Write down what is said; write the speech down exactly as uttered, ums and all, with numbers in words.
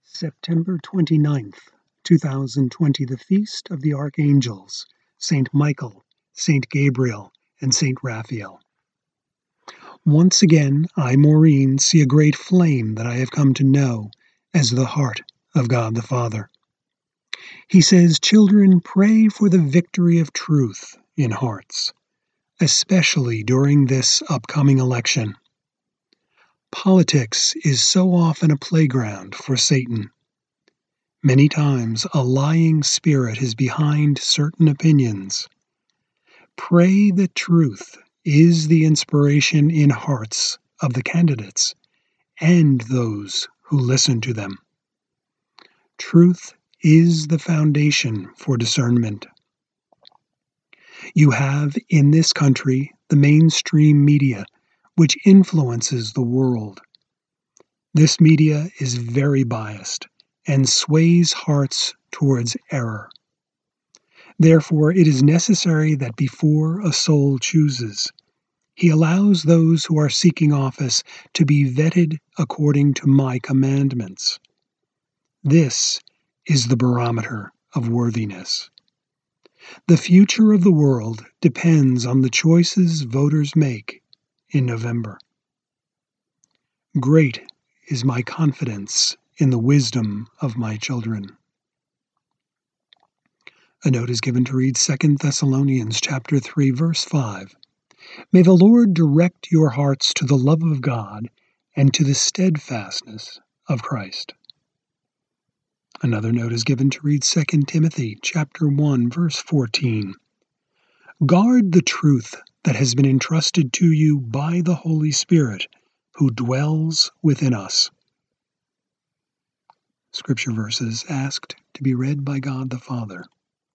September twenty-ninth, two thousand twenty, the Feast of the Archangels, Saint Michael, Saint Gabriel, and Saint Raphael. Once again, I, Maureen, see a great flame that I have come to know as the heart of God the Father. He says, "Children, pray for the victory of truth in hearts, especially during this upcoming election. Politics is so often a playground for Satan. Many times a lying spirit is behind certain opinions. Pray that truth is the inspiration in hearts of the candidates and those who listen to them. Truth is the foundation for discernment. You have in this country the mainstream media, which influences the world. This media is very biased and sways hearts towards error. Therefore, it is necessary that before a soul chooses, he allows those who are seeking office to be vetted according to my commandments. This is the barometer of worthiness. The future of the world depends on the choices voters make in November. Great is my confidence in the wisdom of my children." A note is given to read Second Thessalonians chapter three, verse five. "May the Lord direct your hearts to the love of God and to the steadfastness of Christ." Another note is given to read Second Timothy chapter one, verse fourteen. "Guard the truth that has been entrusted to you by the Holy Spirit who dwells within us." Scripture verses asked to be read by God the Father.